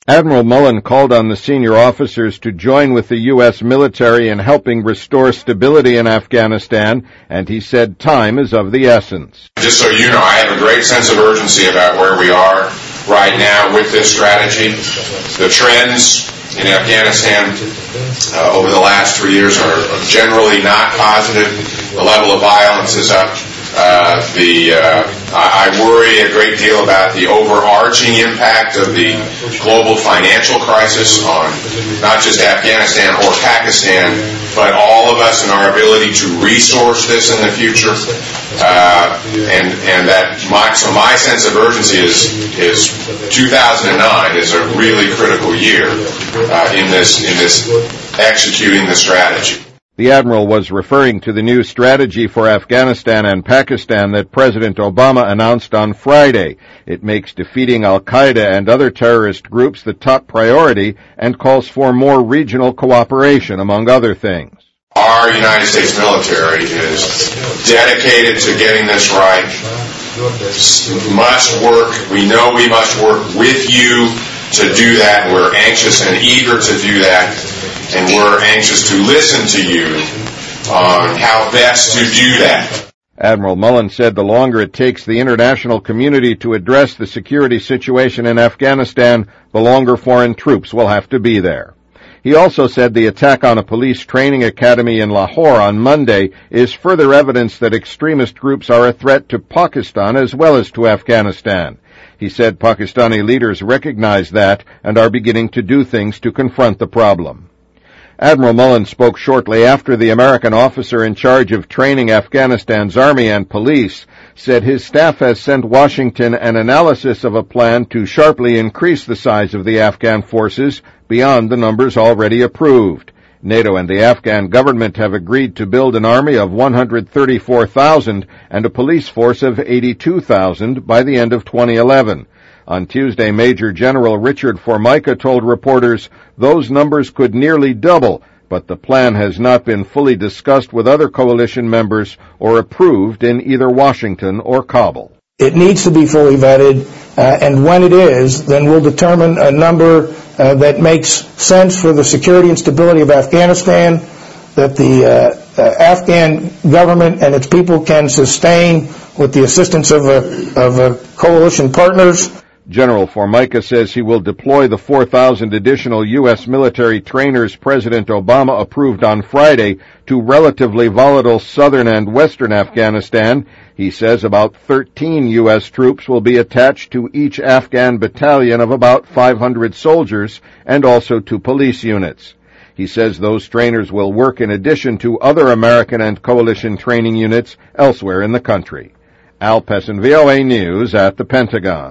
Admiral Mullen called on the senior officers to join with the U.S. military in helping restore stability in Afghanistan, and he said time is of the essence. Just so you know, I have a great sense of urgency about where we are right now with this strategy. The trends in Afghanistan over the last 3 years are generally not positive. The level of violence is up. I worry a great deal about the overarching impact of the global financial crisis on not just Afghanistan or Pakistan, but all of us and our ability to resource this in the future. So my sense of urgency is 2009 is a really critical year in this executing the strategy. The Admiral was referring to the new strategy for Afghanistan and Pakistan that President Obama announced on Friday. It makes defeating al-Qaeda and other terrorist groups the top priority and calls for more regional cooperation, among other things. Our United States military is dedicated to getting this right. Must work. We know we must work with you to do that. We're anxious and eager to do that. And we're anxious to listen to you on how best to do that. Admiral Mullen said the longer it takes the international community to address the security situation in Afghanistan, the longer foreign troops will have to be there. He also said the attack on a police training academy in Lahore on Monday is further evidence that extremist groups are a threat to Pakistan as well as to Afghanistan. He said Pakistani leaders recognize that and are beginning to do things to confront the problem. Admiral Mullen spoke shortly after the American officer in charge of training Afghanistan's army and police said his staff has sent Washington an analysis of a plan to sharply increase the size of the Afghan forces beyond the numbers already approved. NATO and the Afghan government have agreed to build an army of 134,000 and a police force of 82,000 by the end of 2011. On Tuesday, Major General Richard Formica told reporters those numbers could nearly double, but the plan has not been fully discussed with other coalition members or approved in either Washington or Kabul. It needs to be fully vetted, and when it is, then we'll determine a number that makes sense for the security and stability of Afghanistan, that the Afghan government and its people can sustain with the assistance of coalition partners. General Formica says he will deploy the 4,000 additional U.S. military trainers President Obama approved on Friday to relatively volatile southern and western Afghanistan. He says about 13 U.S. troops will be attached to each Afghan battalion of about 500 soldiers and also to police units. He says those trainers will work in addition to other American and coalition training units elsewhere in the country. Al Pessin, VOA News at the Pentagon.